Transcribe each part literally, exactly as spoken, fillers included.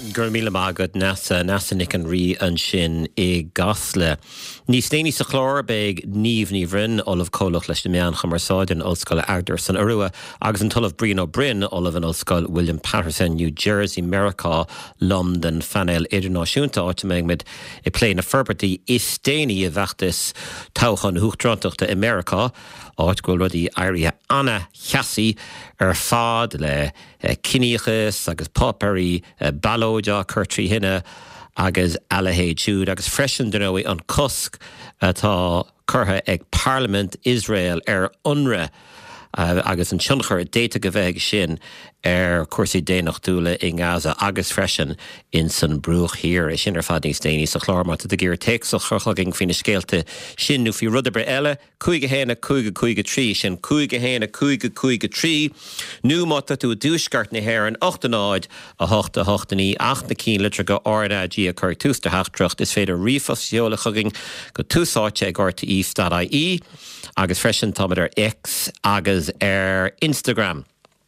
gur míle mágad nasa nasa nic an rí an sin I gasle. Ní sténí sa chlár beag níomh ní bhrinn olaf cólach leis na meán chamarsáidin Ollscoil Agder san Arua agus an tullaf Brín ó Bryn olaf an Ollscoil William Patterson, New Jersey, America, London, Fanel Idirnáisiúnta áit meag mid I plé na ferbertí is sténí a bheachtas táchan huachtrántaachta America áit goil rudí airithe Anna Chassie ar fád le uh, cineachas agus páparí uh, ballóide curtrí hinne agus alahéid siúd agus freisin den ói an cosc atá curtha ag Parliament Israel ar UNRWA uh, agus an tionchar déta go bheith sin ar cuasaí déanaach dúla I Gaza agus freisin in san brúch hir is sin ar fad níos déanaí sa chlármata de gur teach sa chorchlaging fina scéalte sin nó fi rudabre eile cúige héna cúige cúige trí sin cúige héna cúige cúige trí nú mata tú dúsgart na héir an ochtanáid a hochta hochtaní acht na cín litre go áradí a chur tústa heachtracht is féidir rifosíola chuging go túsáte ag orta í agus freisin támad ar X agus ar Instagram.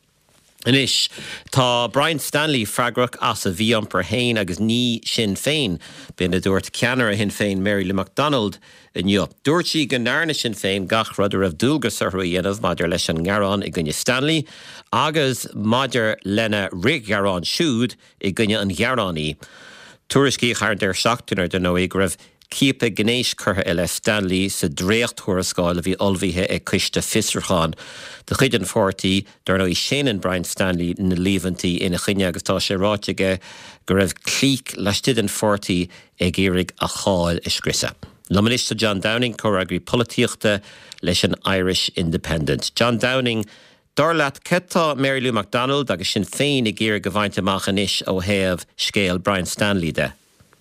Anis, tá Brian Stanley fragrach as a bhí ampar hain agus ní sin féin, bin a dúirt ceanara hin féin Mary Lou MacDonald in jo. Dúirt sí go nárna sin féin gach rud a raibh dúlgus ar hui dhéanamh maidir leis an ngearán I gunne Stanley, agus maidir lena rig gearán siúd I gunne an gearánaí. Tuairiscí char der seachtanar den nó ag raibh Cípa gnéis curtha eile Stanley sa dréocht thuarascáil a bhí olmhíthe ag cuiste Fisarcháin. De chuid an fortí, dar nó I séanan Brian Stanley na líomhantí ina chuine agus tá sé ráiteige go raibh clíc leistid an fortí ag éirigh a cháil is scrisa. Lomanista John Downing choragraí polítíochta leis an Irish Independent. John Downing dar leat cetá Mary Lou MacDonald agus sin féin ag éirigh go bhainte amach anis ó thaobh scéal Brian Stanley de.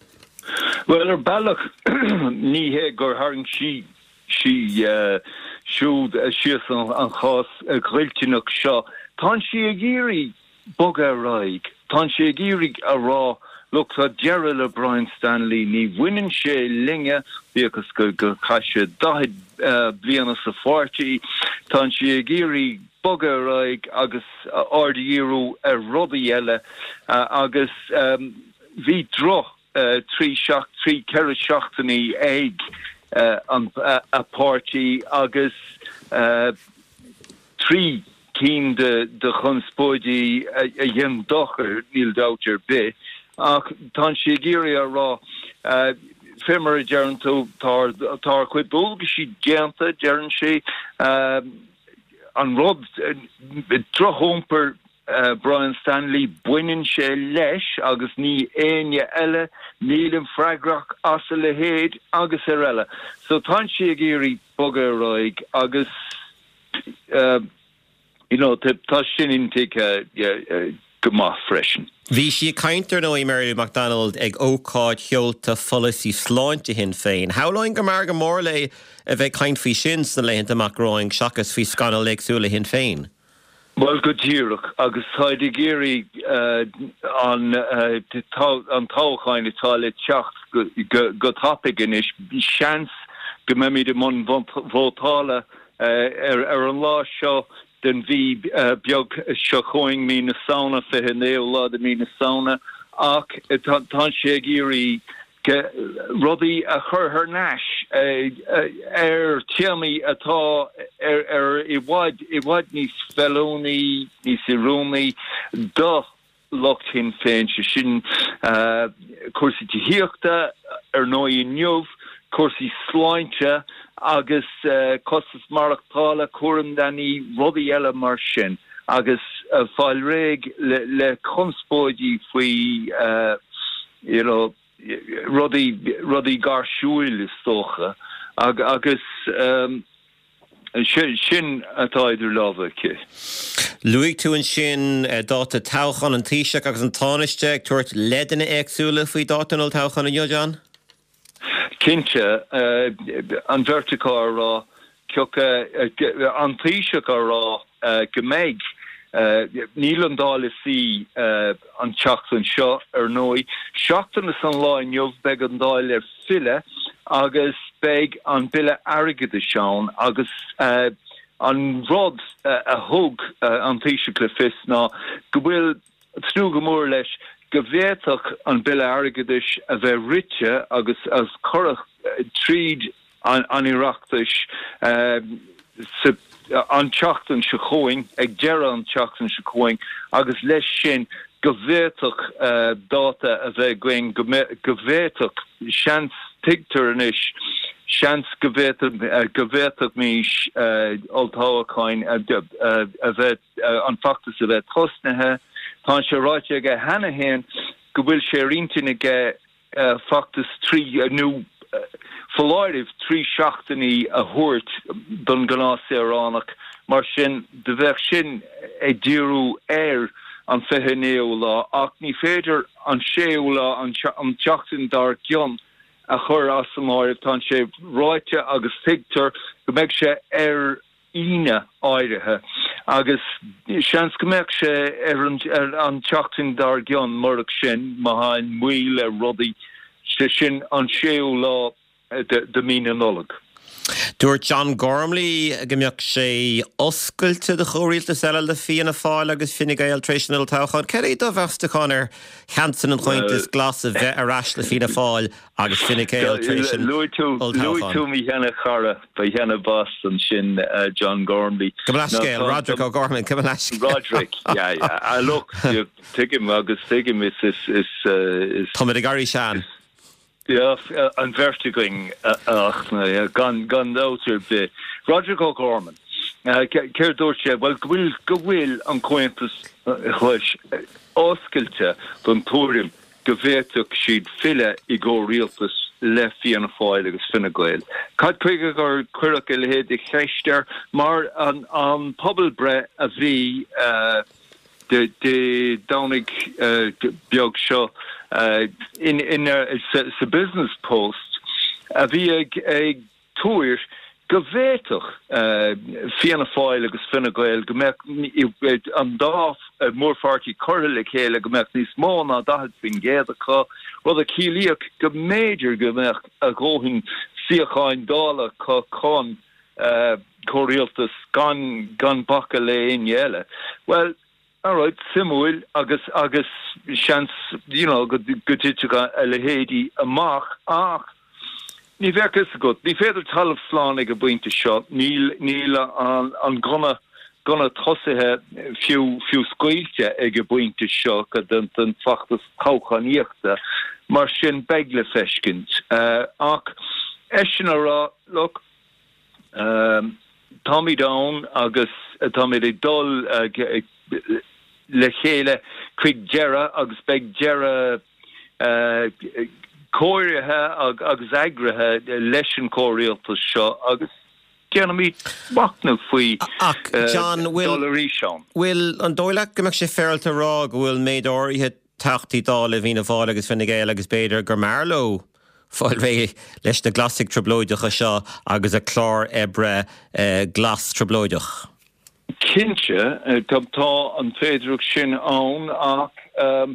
Well, er ballach ní he gur haring si si uh, siúd uh, sias an, an chás uh, griltinach seo. Tá si a géri boga raig. Tá si a géri a rá look a Gerald O'Brien Stanley ní winnin sé linge because go go caiise dahid uh, bliana sa forty. Tá si a géri boga raig agus uh, ardíú a rodí eile uh, agus um, hí droch Uh, trí seach trí ceire seachtaí ag uh, an uh, a party agus uh, trí cín de de chunspóidí a dhéan dochar níl dátar be ach tá sé géirí a rá uh, fémar a dearan tú tar tar chuid dulga sí déanta dearan sé uh, an rud uh, drochomper Uh, Brian Stanley buinin sé leis agus ní aine eile nílim fragrach as le héad agus ar eile. So tá sé géirí boga roig agus uh, you know, tá sin intik uh, yeah, uh, go maith freisin. Bhí si caintear nó I Mary Lou MacDonald ag ócáid cheolta folasí sláinte hin féin. How long go mar go mór le a bheith caint fí sin sa leint amach roing seachas fí scanal leagsúla hin féin? Well, good tíirech agus táid géirí uh, an uh, an táchain atá le teacht go, go, go tapig in is bí seans go mé de man bhótála uh, ar, ar an lá seo den bhí uh, beag seo choing mí na sauna fithe néo lá de mí na sauna ach tá sé géirí rudí a chur her náis ar tiami atá ar ar I bhaid I bhaid níos felóní níos iróní do locht hin féin se sin cuasaí tíochta ar nói inniuh cuasaí sláinte agus costas marachtála cuaram daní rudí eile mar sin agus fáil réig le, le conspóidí faoi uh, you know Roddy Roddy Garsúil is tócha ag, agus um, sin atá idir lábha ce. Luigh tú an sin uh, dáta táchan an tíiseach agus an tánisteach tuairt ledanna éagsúla faoi dátanal táchan an John? Cinnte uh, an verticá rá ceocha uh, an tíiseach rá uh, go méid Uh, níl an dála sí uh, an teachtain seo ar nói. Seachtain is an láin jobh beg an dáil ar file agus beg an bille airgid a seán agus uh, an rod uh, a thug uh, an tíise le fis ná go bhfuil trú go mór leis govéach an bille agadis a bheith ritse agus as chorach uh, tríd an, an Iraktis uh, an teachtan se choing, ag deire an teachtan se choing, agus leis sin govéach uh, data a bheith going govéach seans tigtar an ish, seans govéach uh, govéach mis uh, oltáhaáin a uh, uh, bheith uh, an factus a bheith trosnathe, tá se ráite ag hena hen go bhfuil sé rintin ag uh, factus trí uh, nu uh, Faláirih trí seachtaí a thuirt don gnáséaránach mar sin de bheith sin ag díú air an fithe néú lá ach ní féidir an séú lá an teachtain dar gion a chur as an áirih tá sé ráite agus tigtar go mbeidh sé ar ine áirithe agus seans go mbeidh sé ar an, ar an teachtain dar gion marach sin má hain muile rudaí sé sin an séú lá de, de mína nolag. Dúirt John Gormley gombeadh sé oscailte de chóiríalta seile le fianna fáil agus Fine Gael traditional táchan. Ceir é do bheastachan ar cheantain an chointas glas a bheith arás le fianna fáil agus Fine Gael traditional táchan. Luaí tú mí cheanna chara ba cheanna Boston sin uh, John Gormley. Cumlaiscéil, Roderick O'Gorman, Cumlaiscéil. Roderick, yeah, yeah. I look, you take him agus take him is is is uh, is Tommy de Gary Shan. Ja, an vertiging ach na gan gan outer be Roderick O'Gorman. Keir dúirte well gohfuil gohfuil an cointas chuis oscailte don túrim govéach siad fille i go rialtas le fianna fáil agus Fine Gael. Cad chuige gur cuireach le héad i chreistear mar an an pobl bre a bhí uh, de de dánig uh, beag seo Uh, in in a uh, uh, business post a bhí ag ag túir govéach uh, fianna fáil agus Fine Gael go mbeadh an dá uh, mórfartí choirla chéile go mbeadh níos mó ná dahad fin géad acha rud a cílíoch go méidir go mbeadh a ggóthain fiacháin dála cá chun uh, choiríaltas gan gan bacha le éile. Well, all right, simúil agus agus chance, you know, go go títeach a lehéadí amach ach ní bheith is go ní féidir talamh slán ag a buinte seo níl níl an an gona gona tosithe fiú fiú scoilte ag a buinte seo go den den fachtas cáchaníochta mar sin begle feiscint uh, ach eisina rá look um, Tommy Down agus uh, Tommy de dul uh, le chéile chuig deire agus beag deire uh, cóirithe ag, agus agrathe leis an cóiríaltas seo agus ceanna mí bachna faoi dólarí seán. Bhfuil an dóileach go mbeadh sé fearlta rá go bhfuil méadóirithe teachtaí dála hína fáil agus Fine Gael agus beidir gur marló fáil ré leis na glasig troblóideacha seo agus a chlár ebre uh, glas troblóideach. Kinse uh, tá an féidirúch sin ann ach um,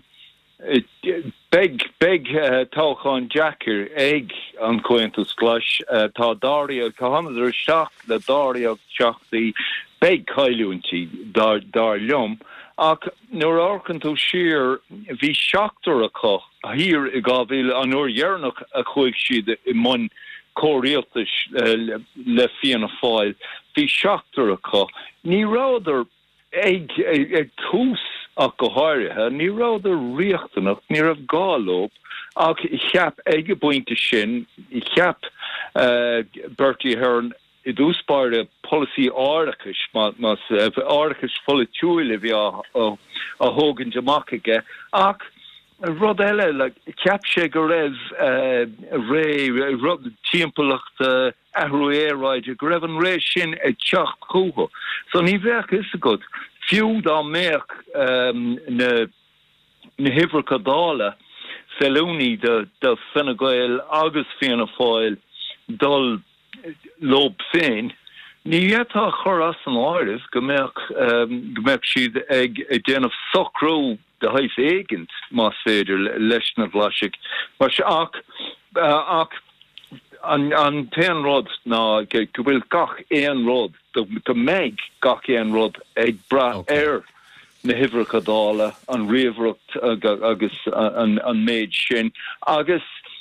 beg beg uh, táchan Jackar ag an cointas glas uh, tá dáíag tá hanidir seach le dáíag seachtaí beg caiúintí dar dar leom ach nuair orcan tú siar bhí seachtar acha hir i gábhíle an nuair dhearnach a chuig siad i mun cóiríaltas uh, le fianna fáil hí seachtar acha ní ráidir ag ag tús ach go háirithe ní ráidir riachtanach ní rah gálob ach i cheap ag a buinte sin i cheap uh, Bertie Hearn i dúspáire policy áirithis mas áirithis fola túile bhí a a hógan deach aige ach rud eile le ceap sé go raibh ré rud timpachta ahrú éráide go raibh an ré sin ag teach cútha. So ní bheith is a go fiú dá méach um, na na hifracha dála felúní de de Fine Gael agus fianna fáil dul lob féin. Ní dhétá chur as an áiris go mbeadh um, go mbeadh siad ag ag déanamh socrú de haith éigent más féidir leis na bhlaisig. Mar se ach uh, ach an an ten rod ná go bhfuil gach éon rod go méid gach éon rod ag bra air na hifracha dála an riamhrocht agus an an méid sin agus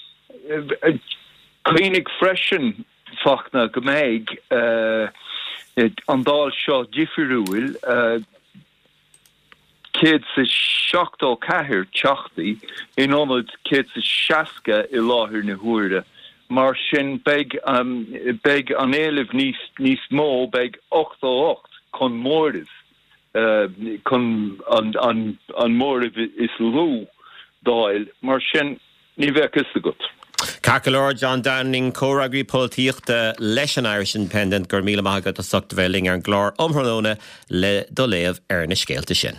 clinic freisin fachna go méid an dál seo difriúil céad sa seachtó chathair teachtaí in ónad céad sa seasca i láthir na huairde. Mar sin beg um, beg an éileh níos níos mó beg ocht ó ocht chun mórdah uh, chun an an an mórdah is lú dáil mar sin ní bheith is agat. Cacolor John Downing córagri políochta leis an Irish Independent gur míle maigad a sochta bheling ar an glár omhralóna le do léamh ar na scéalta sin.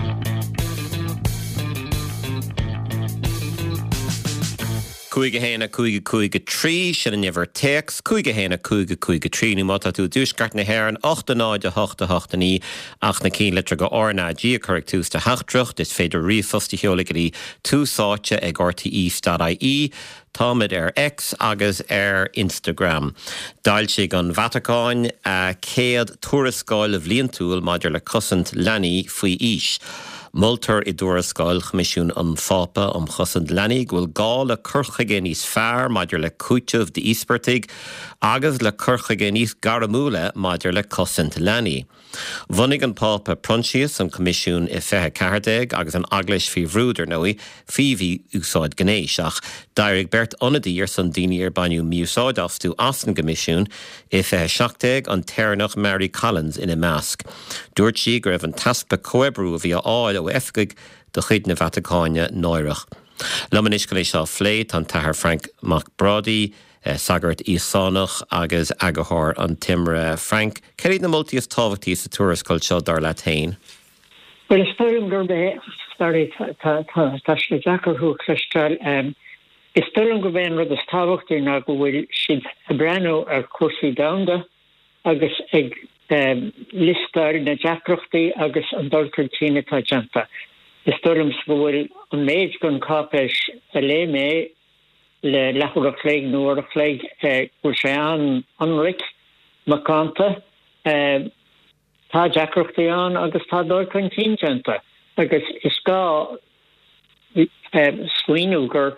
Cúige héna cúige cúige trí sin an never tex, cúige héna cúige cúige trí ní mata tú dúsgart na héan ochta náide hochta hochta ní ach na cín litre go orna dí chuig tús de hachtrucht is féidir rifosti heolagaí túsáte ag R T E dot I E támid ar X agus ar Instagram. Dail sé an Vatican a céad tuarascáil a bhlion túil maidir le cosint leanaí faoi ís. Multar i dúrascáil chmisisiún an fápa am chosint leanaí bhfuil gá le curchaige níos fearr maidir le cúiteamh de íspertig agus le curchaige níos garamúla maidir le cosint leanaí. Bhunaigh an pápa Pronsius an comisiún i fethe ceardaig agus an agleis fí bhrúdar nóí fihí úsáid gnéis ach dairigh bert onadír san daoine ar bainiú miúsáid asú as an comisiún i fethe seachtaig an téarnach Mary Collins ina measc. Dúirt sí go raibh an taspa coebrú bhí áil ó efcaig do chuid na Vaticáine náireach. Lomanis go léis seo phléit an tathair Frank McBrady, Uh, sagart Ísánach agus agathir an timre Frank. Ceir na multíos tábhachtí sa tuarascáil seo dar le tain? Well, is storim gur be started tá sé Jackar hu Christel um is storim go ben rud is tábhachtí na go bhfuil siad a brano ar cuasaí damda agus ag um, listar na Jackrachtaí agus an dulcurtíine tá janta. Is storim go bhfuil an méid gon cápais a lé mé le lechar a phléig nuair a phléig bhfuil sé an anric macánta tá Jackrachtaí an agus tá dulcurtíine janta agus is gá scuoinú gur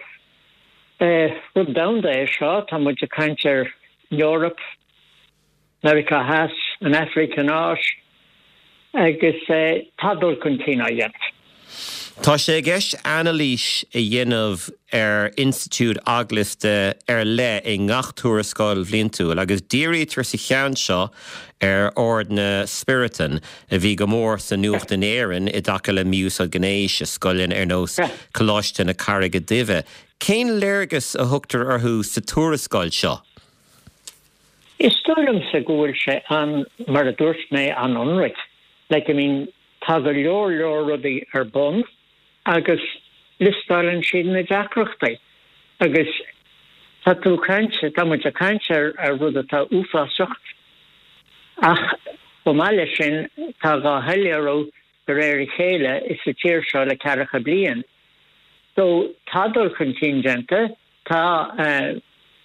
rud damda é seo tá muid a caintear Europe, America has an African áis agus tá dulcurtíine dhéant. Tá sé gceist analís i dhéanamh ar Institute Agliste ar le i ngach tuarascáil bhliain túil agus dírítar sa cheann seo ar ordna Spiritan a bhí go mór sa nuacht an éireann i dtaca le miús a gnéis a scoilinn ar nós coláiste na carraige duibhe. Cén léargas a thugtar orthú sa tuarascáil seo? Is stoilm sa gúil sé an mar a dúirt mé an anric. Like, I mean, tá go leor leor rudaí ar bun agus listálann siad na Jackrachtaí. Agus tá tú cainte, tá muid a cainte ar rud atá uafásacht. Ach, go máile sin tá gá heilearó go réir i chéile is a tíir seo le cearracha bliain. So tá dulcurtíine janta, tá uh,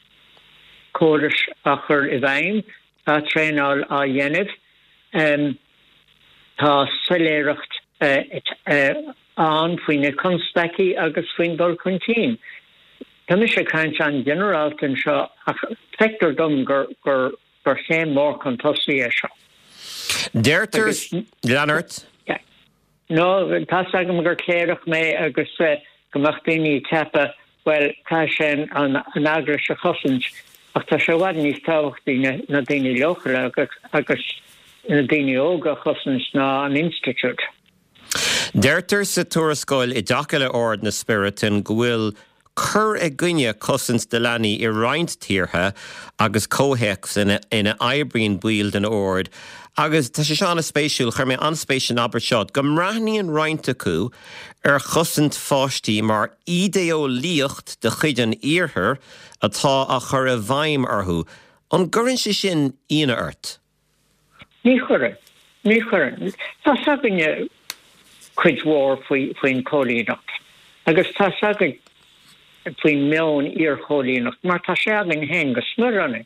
córas a chur i bhaim, tá tréáil a dhéanamh, um, tá soléireacht uh, uh, an faoine constaci agus faoin dulcurtíine. Tá mis sé caint an generaltain seo ach feictar dom gur gur gur chéim mór chun tosaí é seo. Deirtar Leonard? No, tá agam gur cléireach mé agus gomach daoine tepa well tá sé an an agrais a chosint ach tá sé bhhaid níos tábhachtí na daoine leochra agus agus na daoine óga chosint ná an institute. Deirtar sa tuarascáil i dtaca le ord na Spiritan go bhfuil chur ag gcuine cosint de leanaí i roinnt tíortha agus cóhéachs ina ina aibríonn buil den ord agus tá sé seán na spéisiúil chuir mé anspéisiún aber seo go mraithníonn roinnt acu ar chosint fáistí mar ideolíocht de chuid an iarthar atá a chur a bhaim orthú. An gcuireann sé sin íana ort? Ní chuireann, ní chuireann. Tá saganne chuid mhór faoin cholíonacht. Agus tá sagan faoin meón ar cholíonacht, mar tá sé agin hen go smurranna.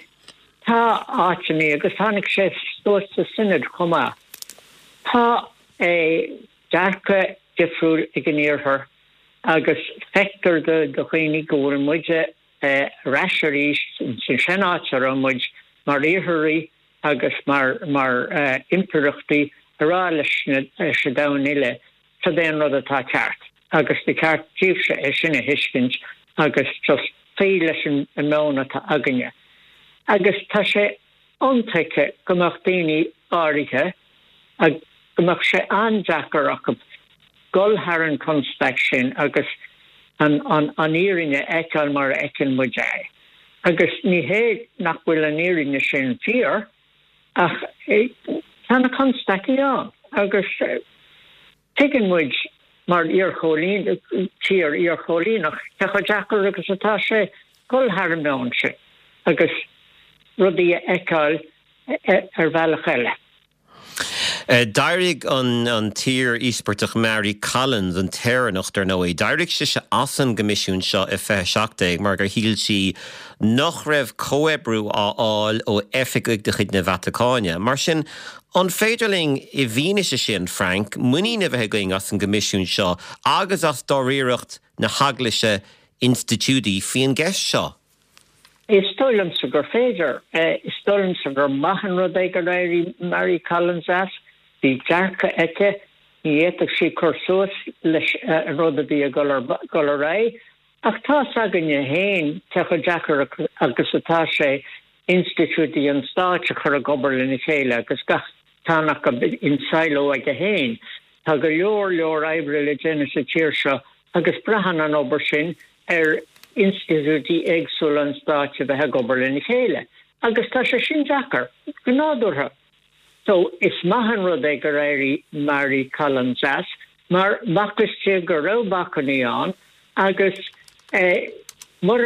Tá áitiní agus tháinig sé stós sa sinad chumá. Tá darcha difriúil ag an níorthar agus fector de do chuoine gúil muide raisiirí sin sin átar an muid mar íorthaí agus mar mar impiriachtaí ará leis se damhile sa déan rud atá ceart. Agus de ceart tíobse é sinna hiiscint agus just fé leis an mna tá aganne. Agus tá sé antaice gomach daoine áirithe a gomach sé andeachar ach golthar an conspec sin agus an an írinne eáil mar ecin muide. Agus ní hé nach bhfuil an írinne sin fíor ach tána conspeci an agus tuigeann muid mar ar cholín tír ar cholínach te chu deachar agus atá sé golthar an mn se agus rudí eáil ar bhealach eile. Uh, Dairig an, an tír íspertach Mary Collins an teirnacht ar nóí. Dairig se se asan gomisisiún seo i fe seachtaigh mar gur híl si nach raibh coebrú á áil ó efficuig de chud na Vatacáine. Mar sin an féidirling i bhíne se sin, Frank, muí na bheith going as an gomisisiún seo agus as doríireacht na haglaise institúdaí fion gceist seo. Is stoilm sa gur féidir, is stoilm sa gur mahan rud ag ar éirí Mary Collins as, bhí dearcha eice, ní éiteach sí cursúas leis rud a bhí a golar ré, ach tá aganne héin te chu deachar agus atá sé institútaí an státe chur a gobar lena chéile agus gach tánach in sailo ag a héin. Tá go leor leor éibre le déine sa tíir seo agus brehan an obair sin ar institútaí éagsúil an státe bheith gobar lena chéile. Agus tá sé sin deachar, go nádúrtha. So is mahan rud ag ar éirí Mary Collins as, mar bachastíag go rah bacaní an, agus mar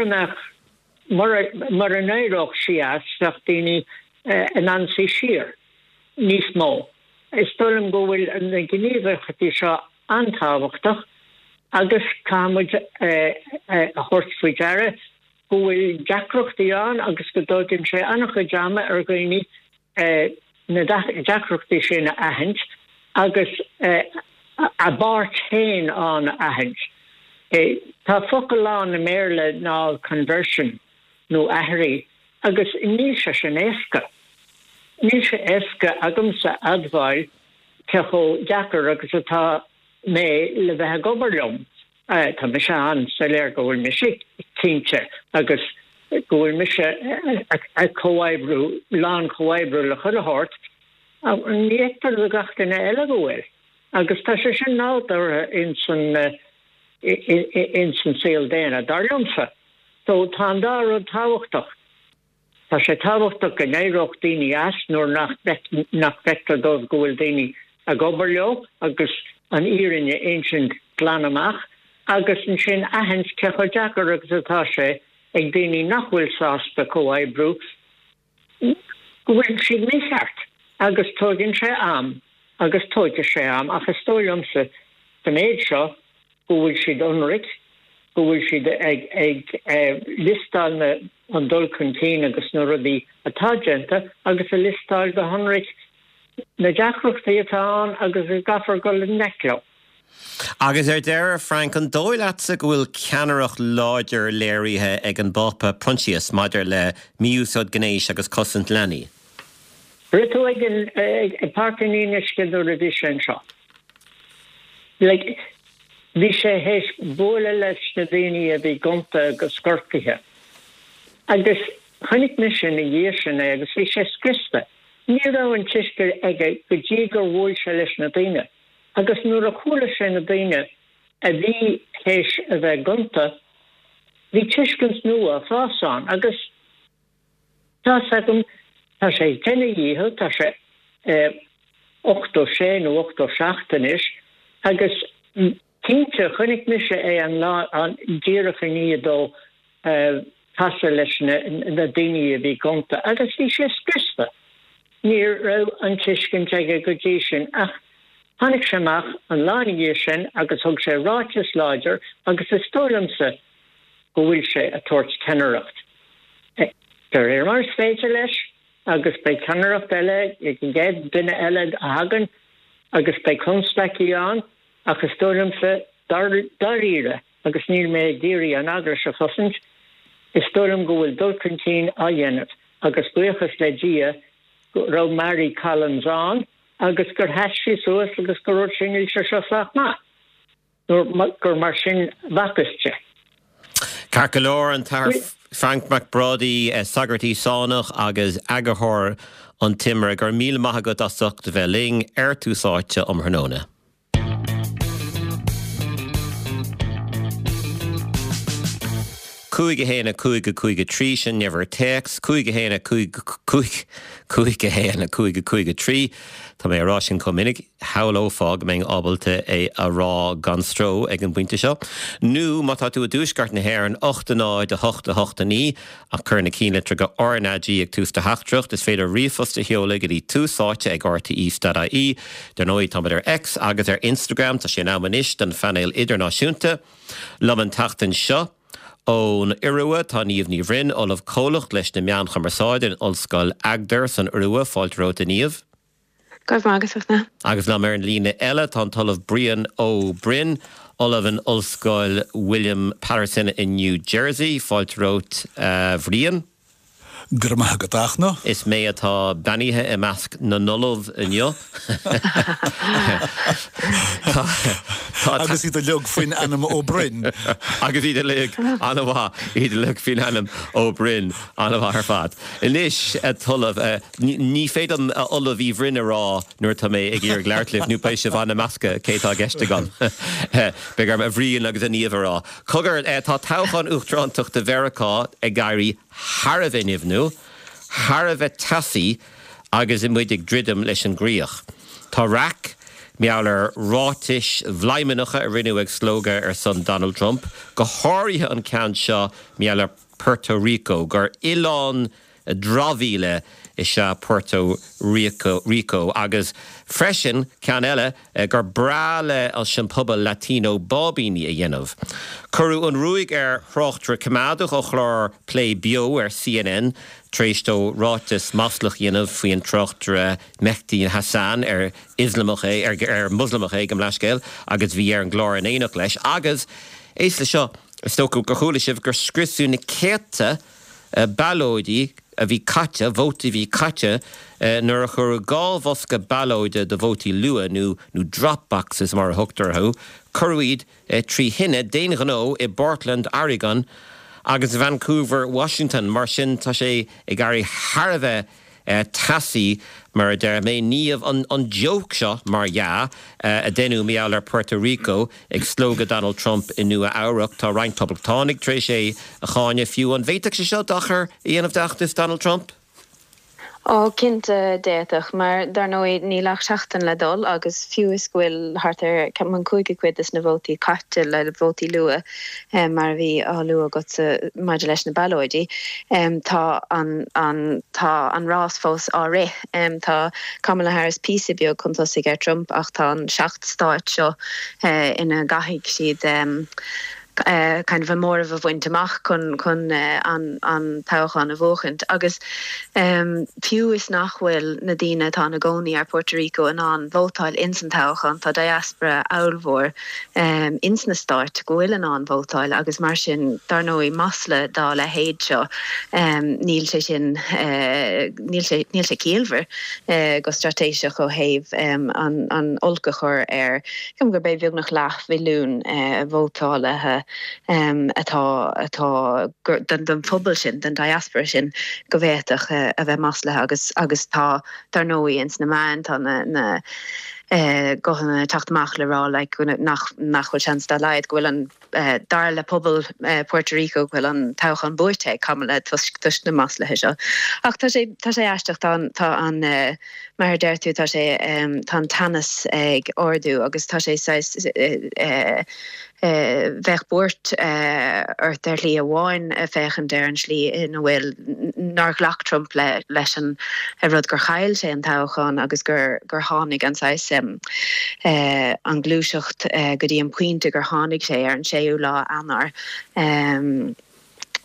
an éireach si as nach daoine an ansaí siar, níos mó. Is stoilm go bhfuil na gníomhchatí seo antáhachtach, agus cámuid a chóirt faoi deara, go bhfuil deacrochtaí an agus go dóideann sé annach go deama ar gcuoine na deacrochtaí sin a ahaint, agus a báirt féin an a ahaint. Tá focail an na méile ná conversion nó aithrí, agus níl se sin éasca. Níl se éasca agam sa admhail te cho deachar agus atá mé le bheith gobarlumm. Tá me se an sa léir go bhfuil me si tínte agus go bhfuil me se a comhaibbrú, lán comhaibbrú le chulahort, a nítar a gachtainna eile go bhfuil. Agus tá sé sin nádar in san in san saoil déana darlumsa. So tá dá rud táhachtach. Tá sé táhachtach go néireacht daoine as nóair nach vector dómh go bhfuil daoine a gobar leo agus an írinne ancient glanamach, agus an sin ahans cecha deachar agus atá sé ag daoine nach bhfuil sásta comhaibbrú, go bhfuil siad mécheart, agus tógann sé am, agus tóide sé am, agus tóilmsa den éid seo, go bhfuil siad onric, go bhfuil siad ag, ag listáil na an dul contain agus na rudí atá genta, agus a listáil go honric na deacrochtaí atá an agus is gafar go le neclo. Agus ar deire, Frank, an dóileatsa go bhfuil ceannarach láidir léirithe ag an bapa Pontius maidir le miúsod gnéis agus cosint lení. Ritú ag an páirtíníis go a bhí sin seo. Bhí sé héis bóla leis na daoine a bhí gonta agus scorcaithe. Agus chunig mis sin na dhé sin agus bhí sé scrista. Ní rá an tiisgur aige go dtí gur bhfuil se leis na daoine. Agus nuair a chuala sé na daoine a bhí héis a bheith gonta, bhí tiiscins nua fásáin, agus tá sagam tá sé tena dhíthil, tá sé ocht ó sé nó ocht ó seachtanis, agus cínte chunig mise é an lá an díracha ní dó tasa leis na daoine a bhí gonta, agus bhí sé scrista. Níor rah an tiiscin teige go dtí sin ach Hannig semach an lánig sin agus thug sé ráitis láidir agus is tólamsa go bhfuil sé a tuairt ceannaracht. Gur ar mar féidir leis agus bei ceannaracht eile ag an gcéad duine eile a hagan agus bei kunstlaí an agus stolam sa daríre agus níl mé díri an agra se fosint is stolam gohfuil dulcantín a dhéanamh agus buchas le dia ra Mary Collins an agus gur heisi suas agus gur singil se seach ma gur mar sin vacuste. Carcalor an tar Frank McBrody uh, Sagartí Sánach agus agahor an timmer gur míle maithe go dasach de bheling ar túsáite om Hernona. Cúige héna cúige cúige trí sin never text, cúige héna cúige cúige cúige héna cúige cúige trí. Tá mé rá sin cominnig hauló fág mé ábalte é a rá gan stró ag an buinte seo. Nú má tá tú a dúsgart na hair an ochta náid a hochta hochta ní a churna cína tro go ornadí ag tústa hachtrucht is féidir rifosta heola go dí túsáite ag R T E dot I E der nóid tá ar X agus ar Instagram tá sé ná manis den fanéil idirnáisiúnta. Loman tachtan seo ón Iruwa tá níomh ní bhrinn olaf cólacht leis na meán chamarsáid in olscoil Agder san Iruwa fáilt róta níomh. Goibh agus na. Agus lá mar an lína eile tá talamh Brian ó Bryn olaf an olscoil William Patterson in New Jersey fáilt rót uh, bhríon. Gurmaha gatachno. Is mé atá baníthe i measc na nulmh inniu. Agus iad a leog fin anam ó Bryn. Agus iad a leog anam bha, iad a leog fin anam ó Bryn, anam bha ar fad. Inis a tulamh, ní féad an olamh í bhrinn rá nuair tá mé ag iar gglairtlibh nú péise bha na measca cétá gceiste gan. Begar a bhríon agus a níomh rá. Cogur tá táchan uachtarántaach de Veracá ag gairí Harabh nivnú, Harabh tasí agus i muidig dridum leis an gríoch. Tá rac meallar rátis bhlaimimeacha a rinneú ag slóga ar son Donald Trump, go háirithe an ceann seo meallar Puerto Rico, gur Ilan drámhíle is se Puerto Rico, Rico agus freisin ceann eile gur brále as sin pobal Latino bábíní a dhéanamh. Curú an ruig ar thráchtra cumádach ó chlár play bio ar C N N, tréistó rátas maslach dhéanamh faoin tráchtra Mehdi Hassan ar Islamach é, ar, ar Muslimach é go mleiscéil, agus bhí ar an glár an éanach leis, agus éis le seo, stocha go chúla sibh gur scriosú na céta uh, ballóidí a bhí caite, vóti bhí caite, uh, nuair a chur gábhosca ballóide de vóti lua nó nó dropboxes mar a thugtar thu, curúid uh, trí hinne déanaach an ó i Portland, Oregon, agus Vancouver, Washington, mar sin tá sé ag gairí Harabh uh, tasí mar der mé níomh an, an joke seo mar ja uh, a denú meallar Puerto Rico ag slóga Donald Trump in nua áireach tá reint pobltánig tréis sé a cháine fiú an bhéiteach sé seo dachar íanamh deachtas Donald Trump? Ó cint déach, mar dar nóid ní lech seachtain le dul agus fiú is gfuil hartar ce man cúige cuid is na bhótaí caite le bhótaí lua um, mar bhí á lua got sa maidir leis na ballóidí um, tá an, an, tá an rás fós á ré um, tá Kamala Harris písa beag chun tosig ar Trump ach tá an seacht stáit seo uh, ina gaithigh siad um, Uh, kind of a more of a winterach kun kun uh, an an tauchan a vochent agus um few is nachwil Nadina Tanagoni ar Puerto Rico and an votal instant tauchan ta diaspora aulvor um instant start goil an an votal agus marsin darnoi masle da le heid seo um níl sé sin uh, níl sé níl sé kielver uh, go stratéise go hef um an an olgachor er kom go bei nog lach vilún uh, votal uh, Um, atá atá den den phobal sin den diaspora sin go bhéach uh, a bheith masla agus agus tá dar nóí ins na man tá na, na uh, gohanna tachtach le rá like, nach nachhfuil seans da leid gohfuil an uh, dar le pobl uh, Puerto Rico gohfuil an tauchan buirte cum le tuis na masla seo. Ach tá sé tá sé eisteach tá, tá an uh, mar deirú tá sé um, tá tannas ag ordú agus tá sé uh, uh, Uh, vech boort uh, er der li a wain a fechen der an sli in bhfuil nar glach Trump le leis an a rud gur chail sé an tauchan agus gur gur hánig an sais um, uh, an glúisecht uh, go dtí an puinte gur hánig sé ar an séú lá anar um,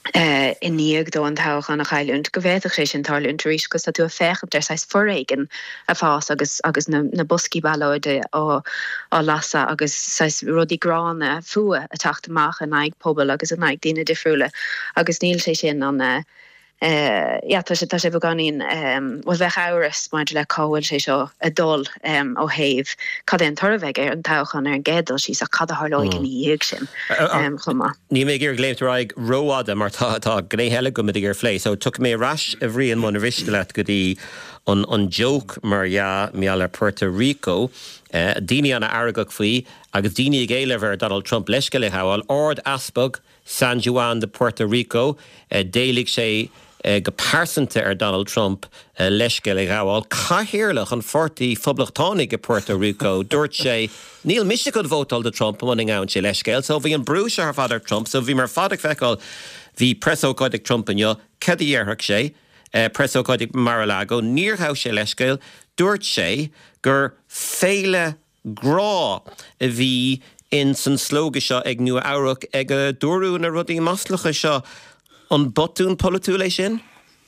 Uh, in níag do an tách an nach chailúnt go bhéach sé an tarlún éis gus tú a fecham der sais forréigen a fás agus agus na, na busci bailóide ó á lasa agus sais rudí grána fua a taachtamach an aig pobl agus an aig dína difriúle agus níl sé sin an uh, Uh, ja, tá sé tá sé bhganín um, was bheith áras maidir le cáil sé seo a dul um, ó héh cad an thorveig ar an táchan ar an gédal sí a cad athláig in dhéag sin um, chuma. Ní mé gur gléimtarráig róáda mar tá gré heile go gur flé, so tu mé ras a bhríon man a riiste le go dtí an an joke mar ja meall ar Puerto Rico uh, daoine anna airgach faoi agus daoine géile bhar Donald Trump leisce le háil ord aspag San Juan de Puerto Rico uh, délig sé Uh, go pásanta ar Donald Trump uh, leisce le gáil caihirirlach an fortaí phoblachtánig go Puerto Rico dúirt sé níl mise go bhótal de Trump am an ann sé leiscéil, so bhí an brúis ar fadar Trump, so bhí mar fadaigh feicáil hí presócáidig Trump anneo cad dhéarthach sé uh, presócáidig Mar-a-Lago níorthá sé leiscéil dúirt sé gur féile grá a bhí in san slóga seo ag nua áireach ag a dúrú na rudí maslacha seo an botún politú lei sin?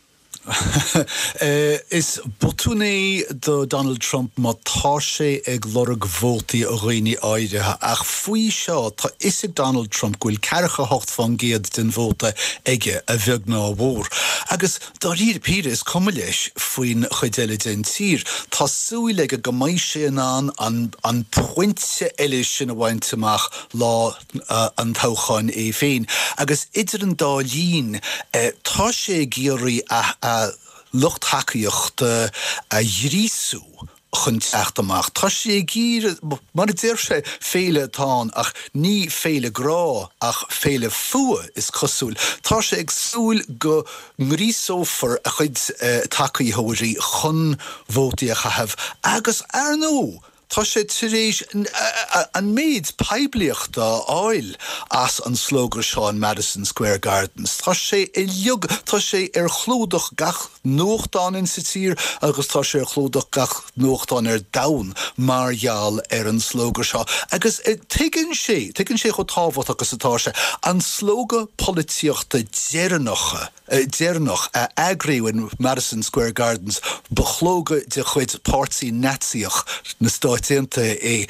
uh, is botúné do Donald Trump má tá sé ag lorg vótaí a roiní áirithe ach faoi seo tá isig Donald Trump gúil cearcha hocht fan géad den vóta ige a bheag ná bhór. Agus dá rír píre is cum leis faoin chuidéile den tír. Tá súil ag a gomáid sé an an an pointe eile sin a bhainteach lá uh, an táchain é féin. Agus idir an dá lín uh, tá sé géirí a, a lucht hacaíocht uh, a dhrísú chunt achtamach. Tá sé gír, mar a déir sé féile tán ach ní féile grá ach féile fua is cosúil. Tá sé ag súil go ngrísófar a chuid uh, tacaíthóirí chun vótaí a chahaf agus ar nó tá sé tiréis an méid peibliachta áil as an slógar seo in Madison Square Gardens. Tá sé i liug, tá sé ar chlúdach gach nóchtán in sa tír agus tá sé ar chlúdach gach nóchtán ar daun margheall ar an slógar seo. Agus tuigeann sé, tuigeann sé go tábhat agus atá sé an slóga polítíochta dearnacha dearnach a agréú in Madison Square Gardens bechlóga de chuid pártaí naziach na stáitianta é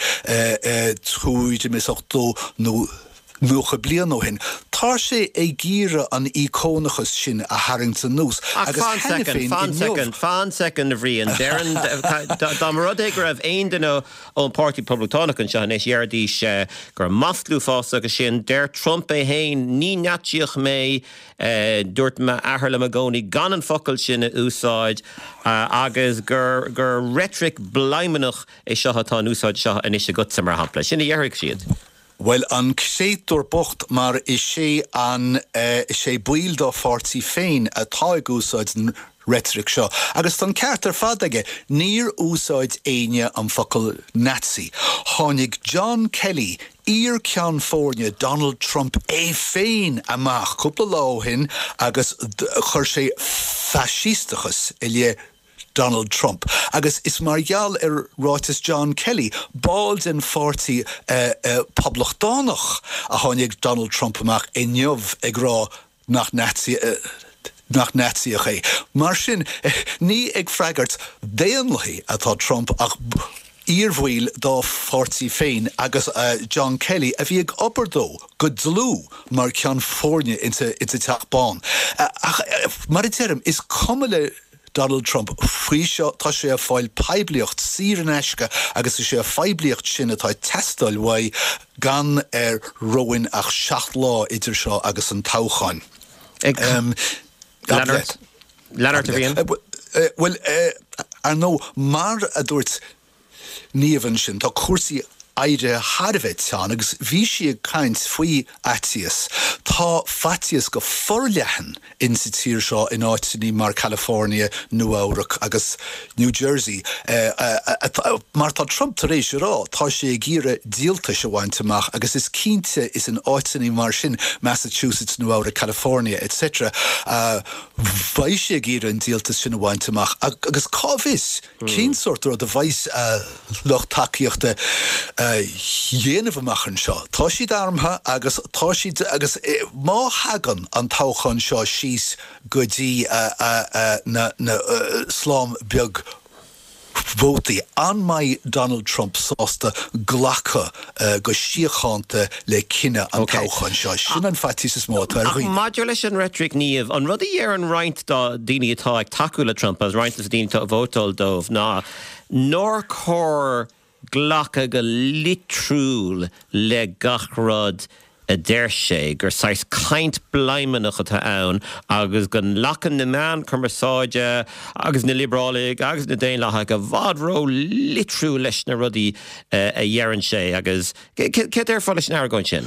trúide misochtó nó nucha blian ó hin. Tá sé é gíre an icónachas sin a Harrington nús. Agus fan second, fan second, fan second a bhríon. Deran, dá mar rud é gur raibh aon duine ón Pártaí Poblachtánach an seán éis dheardís gur maflú fás agus sin, der Trump é hain ní neatíoch mé dúirt me ahar le magóní gan an focail sin a úsáid agus gur gur rhetoric blaimeanach é seo atá an úsáid seo in is a gut samar hapla. Sin a dhearrig siad. Well, an cséúir bocht mar is sé an uh, sé buil dá fáirtí féin a tá úsáid an rhetoric seo. Agus tan ceart ar fad aige, níor úsáid aine an focail Nazi. Tháinig John Kelly Ír California Donald Trump é féin amach cúpla láhin agus chur sé fascistachas i lé Donald Trump. Agus is margheall ar ráitis John Kelly báil den fáirtí uh, uh, poblachtánach a tháinig Donald Trump amach i neamh ag rá nach Nazi uh, nach Naziach é. Mar sin, uh, ní ag freigart déanlaí atá Trump ach íormhil dá fáirtí féin agus uh, John Kelly a bhí ag opardó go dlú mar California into, into teachbán. Uh, ach, uh, mar iteirem is cumile Donald Trump faoi seo tá sé a fáil peibliocht sír an eisce agus is sé a feibliocht sin atá testáil wai gan ar roin ach seacht lá idir seo agus an táchain. Um, Leonard Leonard a bhíon? Well, uh, ar nó mar a dúirt níomhann sin tá cuasaí aire Harvard teán agus bhí siad caint faoi Atias. Tá fatias go forlehan in sa tír seo in áitiní mar California, New York agus New Jersey. Uh, uh, uh, mar tá Trump tar éis rá, tá sé gíre díalta se bhainteach agus is cínte is an áitiní mar sin Massachusetts, New York, California, et cetera. Uh, Bhai sé gíre an díalta sin bhainteach agus cábhis cín sort o de bhais uh, loch takeíochta dhéanamh amachchan seo. Tá siad armtha agus tá siad agus má hagan an táchan seo síos go dtí na slám beag vótaí an mai Donald Trump sásta ghlacha go síochananta le cinenne an táchan seo. Sin an fatís is mó tar roiin. Maidir leis an rhetoric níomh an rud ar an roinnt dá daoine atá ag takeú le Trump as roinnt is daoine tá bhótáil dómh ná nóir cór ghlacha go litrúil le gachrod a déir sé gur sais caint blaimeach atá ann agus gon lachan na meán cumarsáide agus na librálaigh agus na déanlatha go bhádró litrú leis na rudaí a dhearann sé agus ce ar fáil leis an airgáin sin?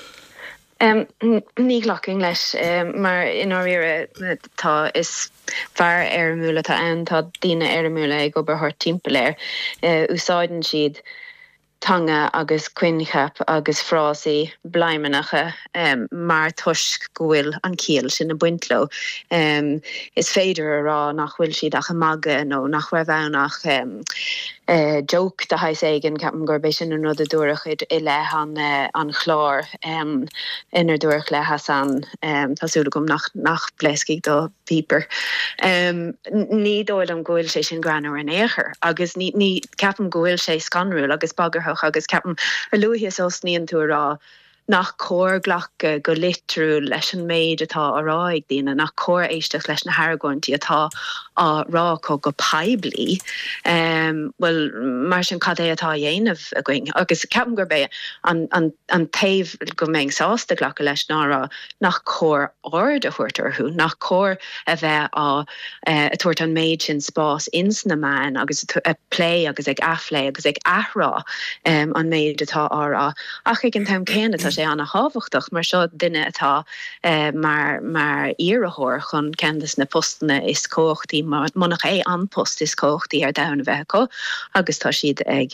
Um, ní glacking leis, um, mar in áíire tá is fear ar múla tá an tá daine ar múla ag obair thart timpplair. Uh, úsáidan siad tanga agus cuinchap agus frásaí blaimenacha um, mar tuisc go bhfuil an cíal sin na buintló. Um, is féidir ará nach bhfuil siad ach amaga nó nach raibhnach um, Uh, joke da hais eigen Captain Gorbation and other dúrachid I le an uh, an chlár um, inar dúrach le Hassan um, tasúla gom nach nach bleskig do píper. Um, ní dóil an goil sé sin granar an éair agus ní ní Captain goil sé scanrúil agus bagarthach agus Captain a luhias os níon tú rá nach cór ghlacha go litrú leis an méid atá ará ag daine nach cór éisteach leis na Haragóintí atá á rá có go paibli. Um, well, mar sin cad é atá dhéanamh a going. Agus Captain Gorbea an, an, an taobh go méid sásta ghlacha leis nárá nach cór ard a chuirtarthú, nach cór a bheith á uh, a tuairt an méid sin spás ins na man agus a play agus ag aflé agus ag ahrá um, an méid atá árá. Ach ag an taim céanna tá sé an a hábhachtach mar seo duine atá uh, mar mar iarithóir chun ceandas na postna is cóchtaí manach é an post is cóchtaí ar dana bheith có agus tá siad ag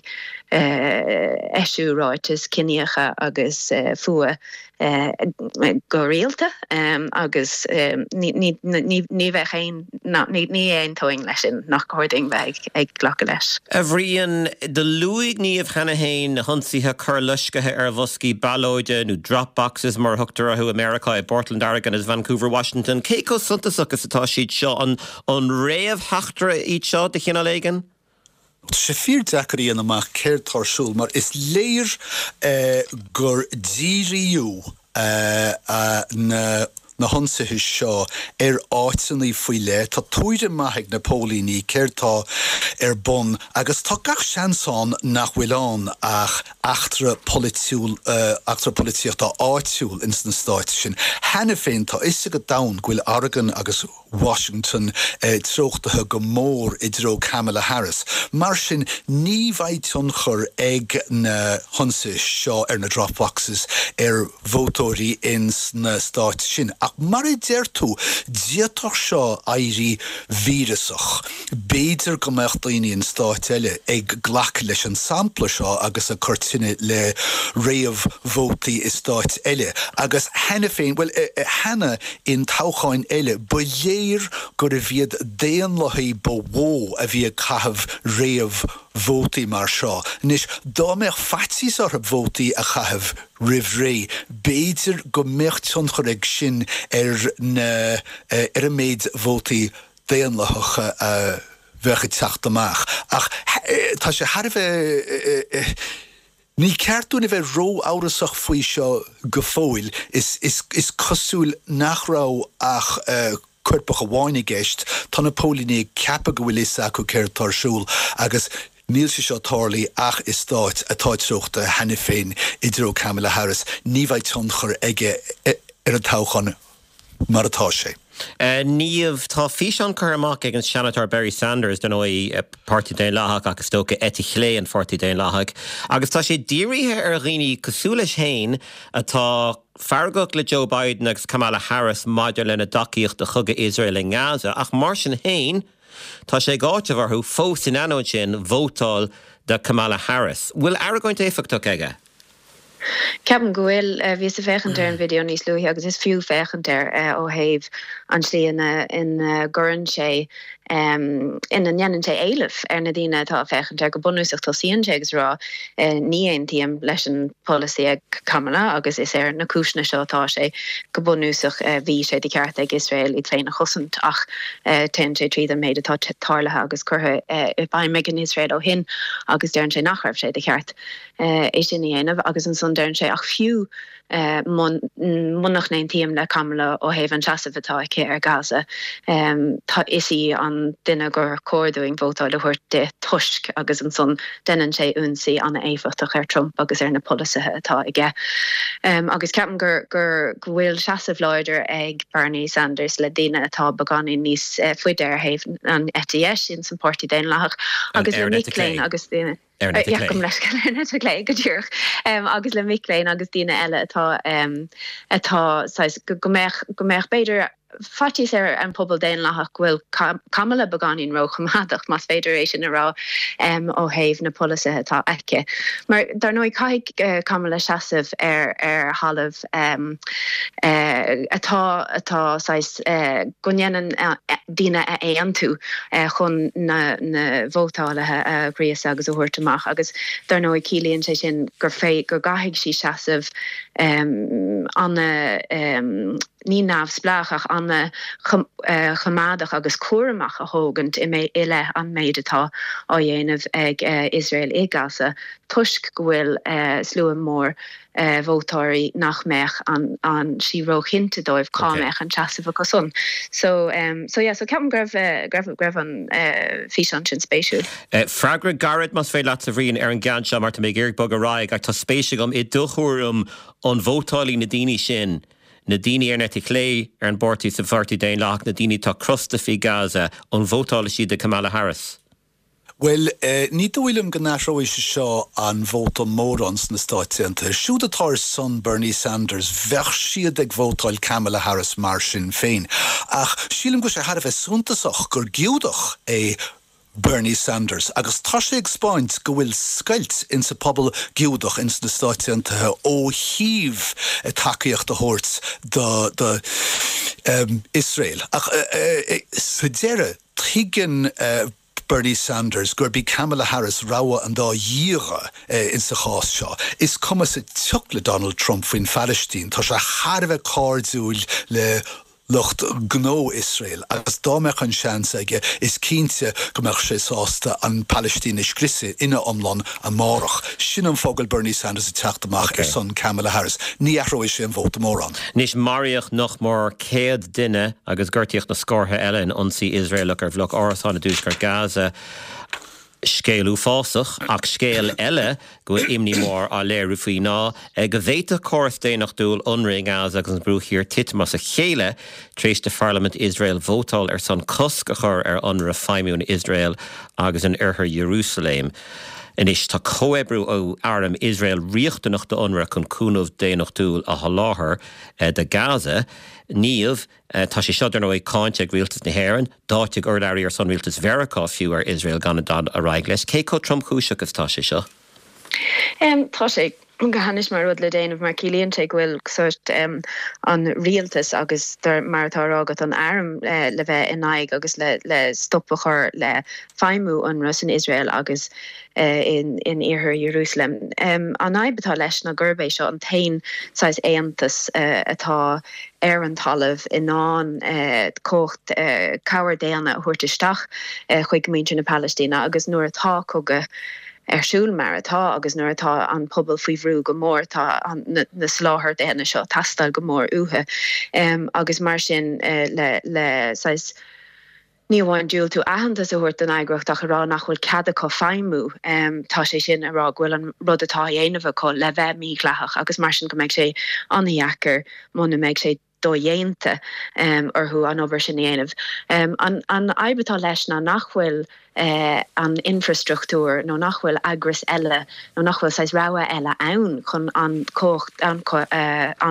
uh, eisiúráit is cineacha agus uh, fua uh, go réalta um, agus um, ní bheith chéin ní éon tóing leis sin nach cording bheith ag ghlacha leis. A bhríonn de luigh níomh chena héin honsaíthe chur luiscathe ar bhoscaí ballóide nó Dropboxes mar thugtar athú America i Portland, Oregon as Vancouver, Washington. Cé có suntas agus atá siad seo an an réamh heachtra iad seo de chinna léigen? sé fír deacarí an amach céir tarsúil, mar is léir uh, gur díriú uh, uh, na na honsathe seo ar áitsaní faoi le, tá túide maithig na pólíní céirtá ar bon, agus tá gach seansán nach bhfuilán ach achtra politiúil uh, achtra políochta áitiúil ins na stáit sin. Hena féin tá is go dain ghuiil Oregon agus Washington uh, trochtathe go mór I dro Kamala Harris. Mar sin ní bhaidtion chur ag na honsa seo ar na Dropboxes ar vótóirí ins na stáit sin. Ach mar I déir tú, diatar seo airí vírusach. Béidir go mecht daoine in stáit eile ag ghlach leis an sampla seo agus a curtine le réamh vótaí I stáit eile. Agus hena féin, well, uh, hena in táchain eile, ba léir gur a bhíad déan lothaí ba bhó a bhí a chahabh réamh vótaí mar seo. Nis dá meach fatís ar a vótaí a chahabh rih ré. Béidir go mecht son chur ag sin ar na uh, ar a méid vótaí déan lothacha uh, bhecha teacht amach. Ach, tá sé haribh ní ceartúna bheith ró árasach faoi seo go fóil is, is, is cosúil nachrá ach uh, cuirpach a bháinna gceist tá na pólíní ceapa go bhfuil is acu céir tarsúil agus níl sé seo tarlaí ach is stáit atá trochta hena féin I dro Kamala Harris ní bhaid ton chur aige ar a táchan mar atá sé. Uh, Níomh tá fís an chur amach ag an seanator Barry Sanders den ói uh, Pártaí Déan Láthach agus tóca etichlé an Pártaí Déan Láthach. Agus tá sé dírithe ar ghaoine cosúla héin atá fargach le Joe Biden agus Kamala Harris maidir lena daciíocht de chugad Israel in Gaza. Ach mar sin héin, tá sé gáte bharthú fós in anóid sin vótáil de Kamala Harris. Bhfuil Aragóint éifeachtach aige? Captain Goel uh, vís a fechanter an video níos luí agus is fiú fechanter uh, ó haimh an slí in uh, in uh, Gurann sé um, in an jennen sé eilef er na dine tá fechen go bonúsach tá síonsegus rá ní ein tíam leis an policy ag Kamala agus is er na cisna seotá sé go bonúsach bhí sé de ceart ag Israel i tléine chosint ach ten sé tríd a méid atá tarlathe agus chutha i bain me an Israel ó hin agus dearn sé nachrah sé de ceart é sin dhéanamh agus an son dearn sé ach fiú Uh, mun munnach nein tíam le Kamala ó héh an seaamhtá ché ar Gaza um, tá isí an duine gur cóúing bótáil le chuir de tusk agus an son denan sé úsaí anna éfachtach ar Trump agus ar na polithe atá ige. Um, agus ceapan gur gur bhfuil seaamhláidir ag Bernie Sanders le daine atá bagáí níos uh, fuidir héh an E T S sin san pórtí déin lech agus le miléin agus duine. Uh, ja, kom leis net lei goúch um, agus le miléin agus díine eile atá um, atá go méich beidir fatis er an pobl déin lach bhfuil Kamala bagáin rochamaach mas Federation ará um, ó héh na policy atá eice. Mar dar nói caiig uh, Kamala seaamh ar ar halamh um, uh, atá atá uh, gonéan uh, díine a é an tú uh, chun na, na bhótálathe uh, bríos agus óhuiirtamach agus dar nói cílíonn sé sin gur fé gur gaigh sí seaamh um, anna um, ní náf splachach an gemadig agus cuaach a hogant i mé ile an méid atá á dhéanamh ag uh, Israel i Gaza tusk gohfuil uh, slúa mór uh, vótáirí nach meach an, an si roch hinte dóibh cámeach an teasamh go sun. So, um, so yeah, so ceapan greibh uh, greibh greibh an uh, fís an sin spéisiú. Uh, Fragra Garrett mas fé leat a bhríon ar an gceanse mar tá mé ggéirg bag a ráig ag tá spéisi gom i dúchúm an vótáilí na daoine sin. Na daoine ar net lé ar an bortí sa bhartaí déin lech na daoine tá crosta fi Gaza an vótála siad de Kamala Harris. Well, uh, ní dúilm go náisiúis seo an bhóta mórans na stáitianta. Siúd atá son Bernie Sanders bheith siad ag bhótáil Kamala Harris mar sin féin. Ach sílim go sé har bheith suntasach gur giúdach é Bernie Sanders, agus tá sé ag spáint go bhfuil scailt in sa pobl giúdach in na stáitiantathe ó híomh takeíocht a hort de um, Israel. Ach uh, uh, sa deire trígan uh, Bernie Sanders gur bí Kamala Harris ráha an dá díire uh, in sa chás seo. Is cuma sa tuach le Donald Trump faoin Palestine, tá sé charbheith cardúil le lucht gnó Israel agus dámeach an seans aige is cínte gomach sé sásta an Palestínis grisse ina omlan a márach. Sin an fogel Bernie Sanders i teachtamach okay. ar son Kamala Harris. Ní ahró is sé an bhóta mór an. Nis mariach noch mór céad duine agus gortíocht na scórtha eile in ionsaí Israel ar bhlog árasána dús gur Gaza scéalú fásach ach scéal eile go imní mór á léirú faoi ná ag go bhéta córas déanach dúil onra Gaza agus an brúchíir titmas a chéile tréis de Parliament Israel vótáil ar son cosc a chur ar onra feimún Israel agus an uirthir Jerusalem. Inis tá coebrú ó airm Israel riochtanach de onra chun cúnmh déanach dúil a haláthair uh, de Gaza. Níomh uh, tá sé seidir nó é cáinte ag rialtas na hÉireann, dáte ag ordáirí ar son rialtas Veracá fiú ar Israel gan dan a raig leis. Cé có Trump chúiseach agus tá sé seo? Um, tá sé go hanis mar rud le déanamh mar cílíonn sé bhfuil sort um, an rialtas agus der martá agat an airm uh, le bheith in aig agus le, le stoppa chur le feimú an Rus in Israel agus uh, in, in Iarthar Jerusalem. Um, an aibetá leis na gurbéis seo an tain sais éantas uh, atá ar an talamh in an uh, cócht uh, cabhar déanna thuirtaisteach uh, chuig gomínte na Palestína agus nuair atá coga Ersúl mar atá agus nuair atá an pobl faoi bhrú go mór tá na, na sláthir déana seo tastal go mór uthe um, agus mar sin uh, le le sais ní bháin dúil tú ahananta a thuirt an aigeacht ach rá nachhfuil cad có feimú um, tá sé sin ará ghfuil an rud atá dhéanamh có le bheith míglathach agus mar sin go méid sé anhéachar muna méid sé do dhéanta um, orthú an obair sin dhéanamh. Um, an, an aibetá leis na nachhfuil Uh, an infrastructúr nó nachhfuil agras eile nó nachhfuil sais ráha eile ann chun an cócht an, uh, an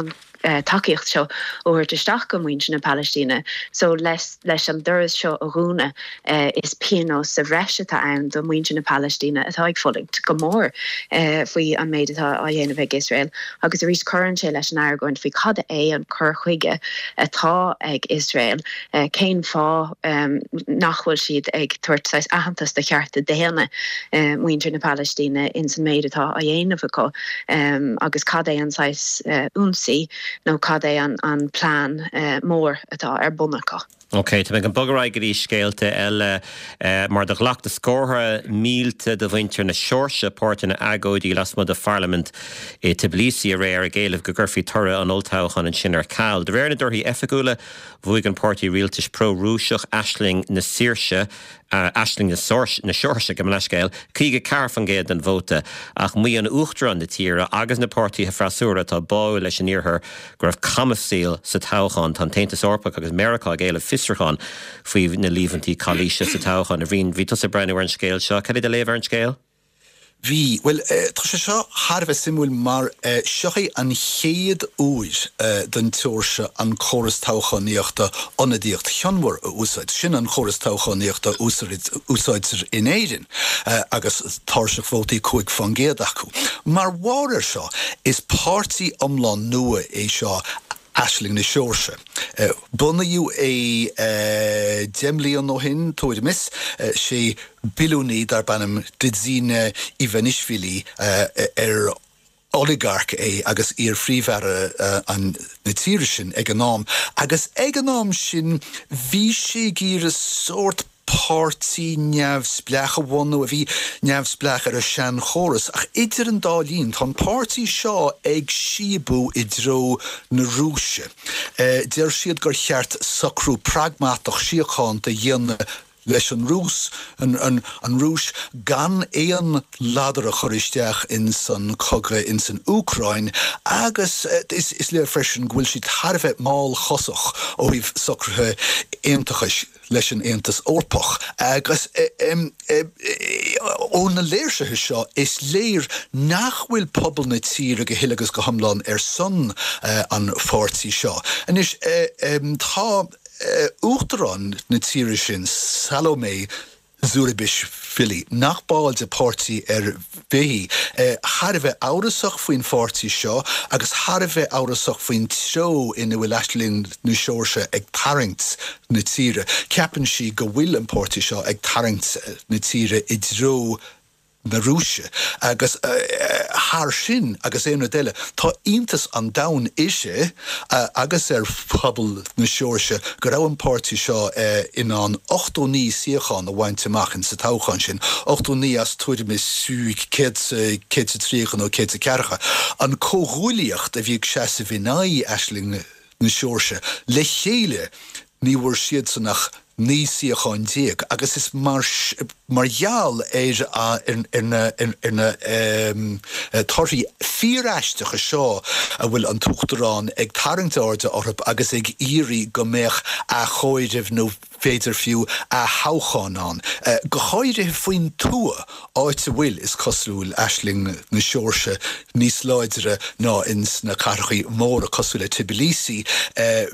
uh, takeíocht seo óir isteach go muinte na Palestine. So leis leis an duras seo a rúna uh, is piano sa bhreisitá ann do muinte na Palestine atá ag folingt go mór uh, faoi an méid atá a dhéanamh ag Israel. Agus a rís chuann sé leis an airgóin faoi cad é an chur chuige atá ag Israel. Uh, céin fá um, nachhfuil siad ag tuairtáis ahantas de chearta déana uh, muinte na Palestine in san méid atá a dhéanamh acu um, agus cad é anáis uh, únsaí nó cad é an, an plán uh, mór atá ar bunacha. Ok, tá me an bogará gurí scéalte eile uh, mar de ghlach de scórtha mílte de bhaintear na seorse páirte na agóidí las mud a Parliament i Tbilisi a réir a géalah go gurfií tora an oltáchan an sin ar cáil. De réir na dúirthaí efagúla bhuaig an pártaí rialtais pro-rúiseach Aisling na Saoirse Uh, Aisling na seorse go leiscéil, cíige carf an géad an bhóta ach mí an uachtar an na tíre agus na pártaí frasúra tá báil leis an níorthar gur raibh camasíl sa táchan tá taontas orpach agus America géile fisrachan faoi na líomhantí chalíise sa táchan a bhíon ví tusa breanú ar an scéil seo. Cad é de léamh ar an scéil? Bhí, well, uh, tá sé seo Harbheith simúil mar uh, seochaí an chéad úir uh, den tuairse an choras táchaníochta anadíocht cheanmhar a úsáid. Sin an choras táchaníochta úsáidir in éirin uh, agus táirseach bhótaí chuig fan géad acu. Mar bháir seo is pártaí omláin nua é seo Aisling na seorse. Uh, Bunaú é uh, Demlíon ó hin, tóid mis, uh, sé bilúní dar bannam didzíne Ivanishvili uh, er oligarch é agus ar phríomhheara uh, an na tíre sin ag an nám. Agus ag an nám sin bhí sé gír a sort pártaí neamhsbleach a bhhaú a bhí neamhsbleach ar a sean choras ach idir an dálín tá pártaí seo ag siabú i dro na rúise. Uh, Deir siad gur cheart sacrú pragmatach siocháin de dhéanana leis an rús, an, an, an rúis gan éon ladar a choristeach in san cogra in san Úcrain, agus uh, is, is le freisin gwil si tarfeh máil chosach ó híh sacrthe éimtachais leis an éantas orpach. Agus ó na léirsithe seo is léir nachhfuil pobl na tíre go hilagus go hamláin ar son uh, an pártaí seo. An is uh, um, tá Uh, Uachtarán na tíre sin Salome Zuribish Philly nach báil de pártaí ar bhí uh, Harbheith árasach faoin pártaí seo agus Harbheith árasach faoin tro ina bhfuil Aisling na seorse ag taringt na tíre. Ceapann si go bhfuil an pártaí seo ag taringt na tíre i dro na rúise agus haar uh, sin agus éana déile tá iontas an dain ise uh, agus ar pobl na seorse go raibh an pártaí seo uh, in an ochtó ní siocháin a bhainteach in sa táchan sin ochtó ní as tuaidir mis súig cé sa tríchan ó cé sa cearcha an cóghúlaíocht a bhíag sé sa bhínaí Aisling na seorse le chéile ní bhfuair siad san nach ní siocháin díag, agus is mar margheall éir ar na torthaí fíreisteacha seo a bhfuil an tuachtarán ag tairint airde ortha agus ag írí go méach a chóirimh nó féidir fiú a hácháin an. Uh, go chóirimh faoin tua áit a bhfuil is cosúil Aisling na seorse níos láidere ná ins na carchaí mór a cosúil a Tbilisi uh,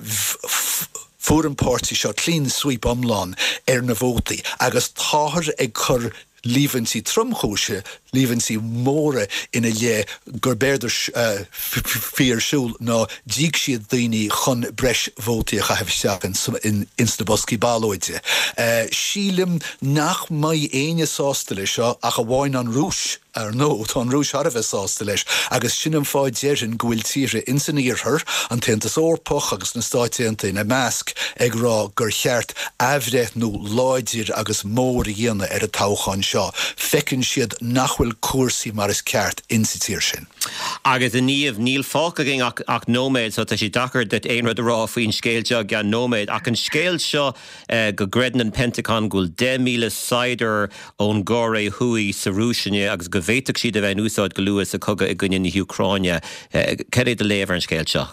fuair an pártaí seo clean sweep omláin ar na bhótaí agus táthar ag chur líomhantí tromchóise, líomhantí móra ina lé gur béidir uh, fíorsúil ná díg siad daoine chun breis bhótaí a chaithh seachan in insna boscí ballóide. Uh, sílim nach mai aine sásta lei seo ach a bháin an rúis ar nó tá an rúis Harbheith sásta leis agus sin an fáid déirin go bhfuil tíre in san íorthar an taontas orpach agus na stáitianta na measc ag rá gur cheart ahreith nó láidir agus mór dhéana ar a táchan seo. Fecinn siad nachhfuil cuasaí mar is ceart in sa tír sin. Agus a níomh níl fáca ging ach, ach nóméid so tá sí dachar dat éon rud a rá faoin scéilte gan nóméid ach an scéil seo uh, go greidan an Pentagon gúil de míle cider ón góré thuí sa rúisine agus go bhéiteach siad a bheith úsáid go luas a cogadh i gcuine na Ucráine. Uh, Ceir é de léamh ar an scéil seo?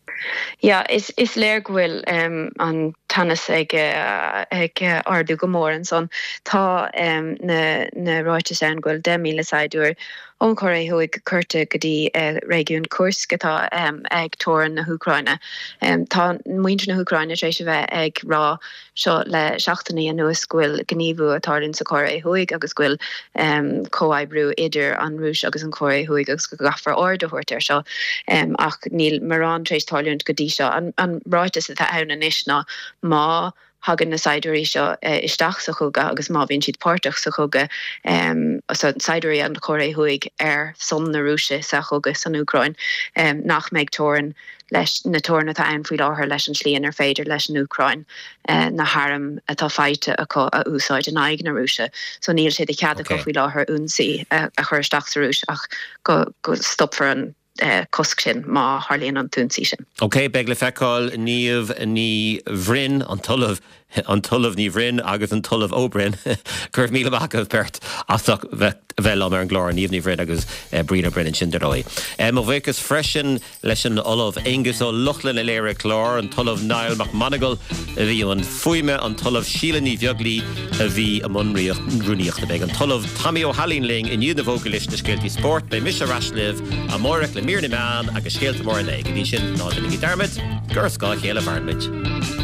Ja, is is léir gohfuil um, an tannas ag, uh, ag uh, ardú go mór an son tá um, na, na ráitis an gohfuil de míle saidúir ón choir é thuig curta go dtí régiún Kursk atá um, ag tóran na Húcraine. Um, tá muintre na Húcraine éis bheith ag rá seo le seachtaí an nuas scoil gníomhú atálinn sa choir é thuig agus scoil um, cóhaibbrú idir an rúis agus an choir é thuig agus go gafar ordahuiirtar seo um, ach níl marrán trééis táliúint go dtí seo an, an ráitas atá ann inis ná má hagan na saidirí seo uh, isteach sa chuga agus má bhíonn siad páirteach sa chuga um, so saidirí an choir é thuig ar son na rúise sa chuga san Úcrain um, nach méid tóran leis na tóran atá ann faoi láthair leis an slíon ar féidir leis an Úcrain uh, na haram atá feite a, a úsáid an aig na rúise so níl siad i ceada go faoi láthair únsaí uh, a chuir isteach sa rúis ach go, go stop for an Uh, cosc sin má harlíonn an túnsaí sin. Ok, beg le feicáil níomh ní bhrin an tulamh an tulamh ní bhrin agus an tulamh óbrin chuir míle bachah bert asach bheith am ar an glár níomh ní bhrin agus uh, brína brin sin derói. Um, Má bhhéchas freisin leis an olamh Angus ó Luchlin a léire chlár an tulamh Niall McMonigal a bhí an fuime an tulamh Sheila ní bheaglí a bhí a munríocht rúníocht a bheith an tulamh Tommy O'Halleen ling in dúna bhógalist na scéaltaí sport be Misha Rashliv a mórach le Mírna Man agus scéalta mór an éig. Ní sin ná den igi dermid, gur scá chéile bharnmid.